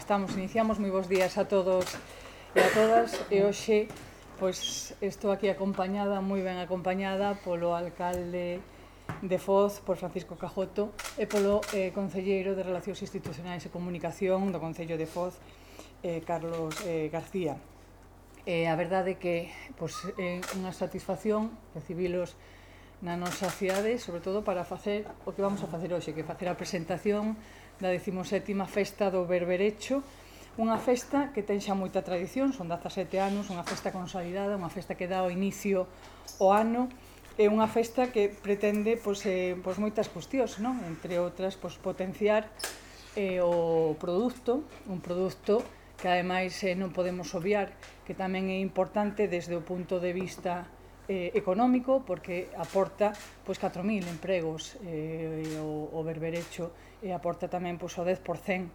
Iniciamos, moi bons días a todos e a todas, e hoxe pois estou aquí acompañada, moi ben acompañada polo alcalde de Foz, por Francisco Cajoto, e polo concelleiro de Relacións Institucionais e Comunicación do Concello de Foz, Carlos García. A verdade é que pois, é unha satisfacción recibilos na nosa cidade, sobre todo para facer o que vamos a facer hoxe, que é facer a presentación da 17ª Festa do Berberecho, unha festa que ten xa moita tradición, son 17 anos, unha festa consolidada, unha festa que dá o inicio ao ano, é unha festa que pretende pois, moitas cuestións, non? Entre outras, pois, potenciar o produto, un produto que ademais non podemos obviar que tamén é importante desde o punto de vista económico, porque aporta pois 4.000 empregos o berberecho, e aporta tamén pois o 10%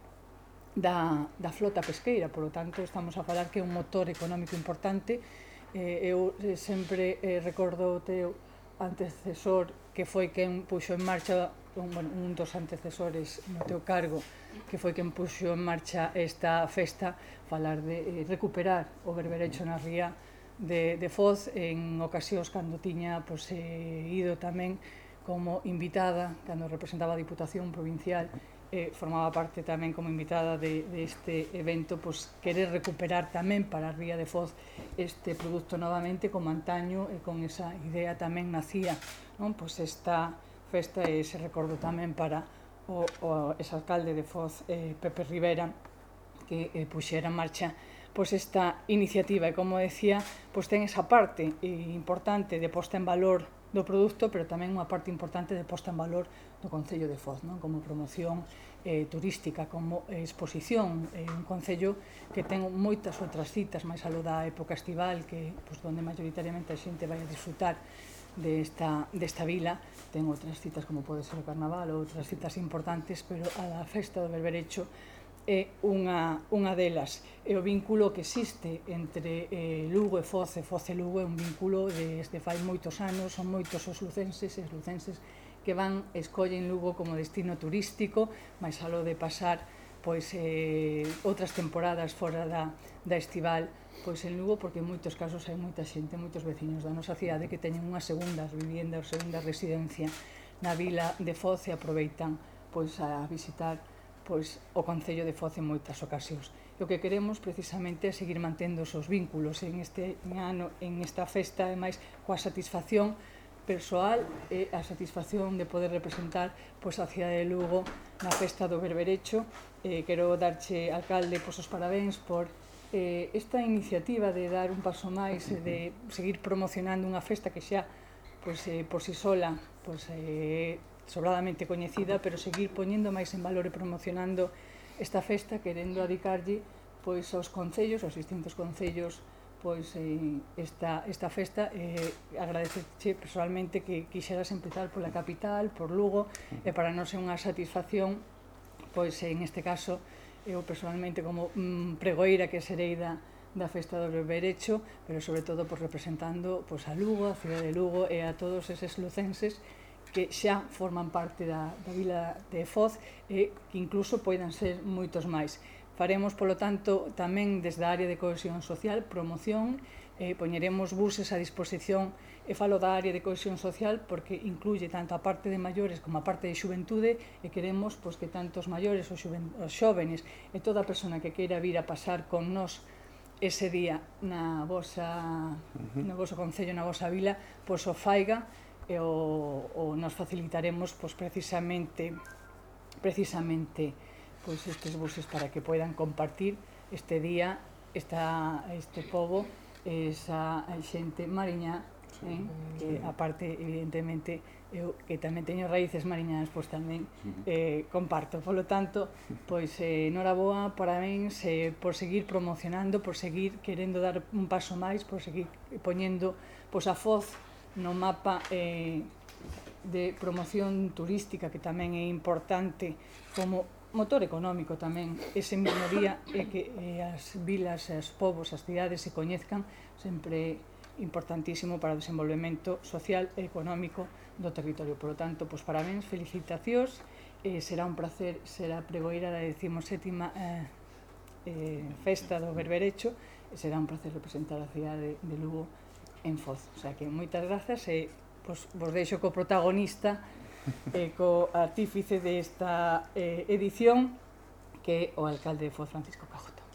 da flota pesqueira, por lo tanto estamos a falar que é un motor económico importante. Eu sempre recordo o teu antecesor, que foi quen puxo en marcha, un dos antecesores no teu cargo, que foi quen puxo en marcha esta festa, falar de recuperar o berberecho na ría de Foz en ocasións cando tiña pois, ido tamén como invitada, cando representaba a Diputación Provincial, formaba parte tamén como invitada deste evento, pois querer recuperar tamén para a ría de Foz este produto novamente como antaño, e con esa idea tamén nacía, non? Pois esta festa, e se recordo tamén para o exalcalde de Foz, Pepe Rivera, que puxera en marcha pois esta iniciativa, e como decía, pois ten esa parte importante de posta en valor do produto, pero tamén unha parte importante de posta en valor do Concello de Foz, non? Como promoción turística, como exposición, un concello que ten moitas outras citas máis aló da época estival, que pois, onde maioritariamente a xente vai a disfrutar desta vila. Ten outras citas como pode ser o Carnaval ou outras citas importantes, pero a festa do Berberecho é unha delas. É o vínculo que existe entre Lugo e Foz e Lugo, é un vínculo desde fai moitos anos, son moitos os lucenses e os lucenses que van e escollen Lugo como destino turístico, máis aló de pasar pois, outras temporadas fora da estival pois, en Lugo, porque en moitos casos hai moita xente, moitos veciños da nosa cidade que teñen unha segunda vivienda ou segunda residencia na vila de Foz e aproveitan pois, a visitar pois, o Concello de Foz en moitas ocasións. E o que queremos precisamente é seguir mantendo os vínculos en este ano, en esta festa, ademais, coa satisfacción persoal e a satisfacción de poder representar pois, a cidade de Lugo na festa do Berberecho. Quero darche, alcalde, pois, os parabéns por esta iniciativa de dar un paso máis e de seguir promocionando unha festa que xa pois, por si sola pois, sobradamente coñecida, pero seguir poñendo máis en valor e promocionando esta festa, querendo dedicarlle pois, aos concellos, aos distintos concellos, pois, esta festa. Agradecerche personalmente que quixeras empezar pola capital, por Lugo, e para nós é unha satisfacción, pois en este caso, eu personalmente como pregoeira que serei da festa do Berberecho, pero sobre todo pois, representando pois, a Lugo, a cidade de Lugo, e a todos eses lucenses que xa forman parte da vila de Foz, e que incluso poidan ser moitos máis. Faremos, polo tanto, tamén desde a área de cohesión social, promoción, poñeremos buses a disposición, e falo da área de cohesión social porque incluye tanto a parte de maiores como a parte de xuventude, e queremos pois, que tanto os maiores, os xóvenes e toda a persona que queira vir a pasar con nós ese día no voso concello, na vosa vila, pois o faiga, e nos facilitaremos pois, precisamente pois, estes buses para que poidan compartir este día, este pobo, esa xente mariñá, que aparte, evidentemente, eu que tamén teño raíces mariñas, pois tamén comparto. Polo tanto, pois noraboa, parabéns por seguir promocionando, por seguir querendo dar un paso máis, por seguir poñendo pois, a Foz no mapa de promoción turística, que tamén é importante como motor económico tamén. Ese mesmo día é que as vilas, os povos, as cidades se coñezcan, sempre importantísimo para o desenvolvemento social e económico do territorio. Por lo tanto, pois parabéns, felicitacións, será un placer ser a pregoeira da 17ª festa do Berberecho, e será un placer representar a cidade de Lugo en Foz. O sea que moitas grazas e vos deixo co protagonista e co artífice desta edición, que é o alcalde de Foz, Francisco Cajoto.